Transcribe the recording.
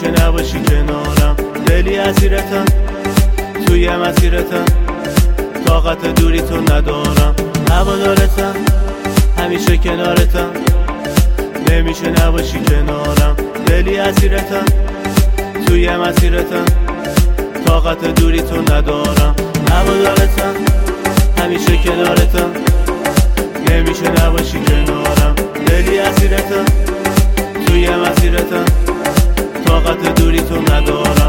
نمیشه نباشی کنارم. دلی اسیرتم توی مسیرتم، طاقت دوری تو ندارم. هوادارتم همیشه کنارتم، نمیشه نباشی کنارم. دلی اسیرتم توی مسیرتم، طاقت دوری تو ندارم. هوادارتم همیشه کنارتم، نمیشه نباشی کنارم. دلی اسیرتم توی مسیرتم، طاقت دوری تو ندارم.